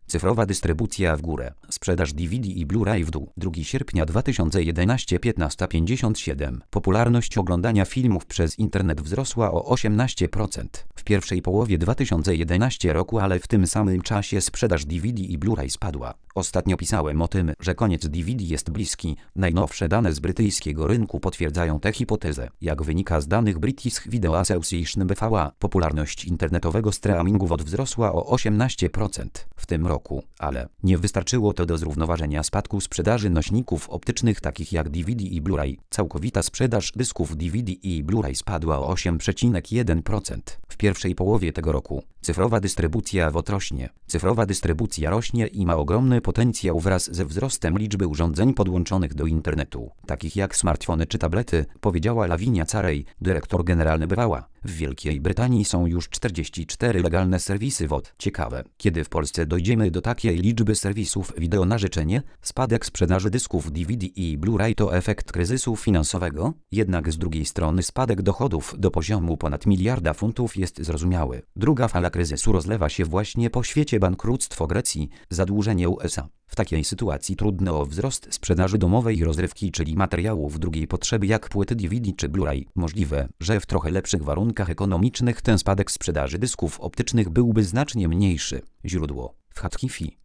Cyfrowa dystrybucja w górę. Sprzedaż DVD i Blu-ray w dół. 2 sierpnia 2011 15:57. Popularność oglądania filmów przez internet wzrosła o 18% w pierwszej połowie 2011 roku, ale w tym samym czasie sprzedaż DVD i Blu-ray spadła. Ostatnio pisałem o tym, że koniec DVD jest bliski. Najnowsze dane z brytyjskiego rynku potwierdzają tę hipotezę. Jak wynika z danych British Video Association BVA, popularność internetowego streamingu VOD wzrosła o 18% w tym roku, ale nie wystarczyło to do zrównoważenia spadku sprzedaży nośników optycznych takich jak DVD i Blu-ray. Całkowita sprzedaż dysków DVD i Blu-ray spadła o 8,1% w pierwszej połowie tego roku. Cyfrowa dystrybucja VOD rośnie. Cyfrowa dystrybucja rośnie i ma ogromny potencjał wraz ze wzrostem liczby urządzeń podłączonych do internetu, takich jak smartfony czy tablety, powiedziała Lavinia Carej, dyrektor generalny BVA. W Wielkiej Brytanii są już 44 legalne serwisy VOD. Ciekawe, kiedy w Polsce dojdziemy do takiej liczby serwisów wideo na życzenie? Spadek sprzedaży dysków DVD i Blu-ray to efekt kryzysu finansowego, jednak z drugiej strony spadek dochodów do poziomu ponad miliarda funtów jest zrozumiały. Druga fala kryzysu rozlewa się właśnie po świecie. Bankructwo Grecji, zadłużenie USA. W takiej sytuacji trudno o wzrost sprzedaży domowej rozrywki, czyli materiałów drugiej potrzeby jak płyty DVD czy Blu-ray. Możliwe, że w trochę lepszych warunkach ekonomicznych ten spadek sprzedaży dysków optycznych byłby znacznie mniejszy. Źródło: Fathifi.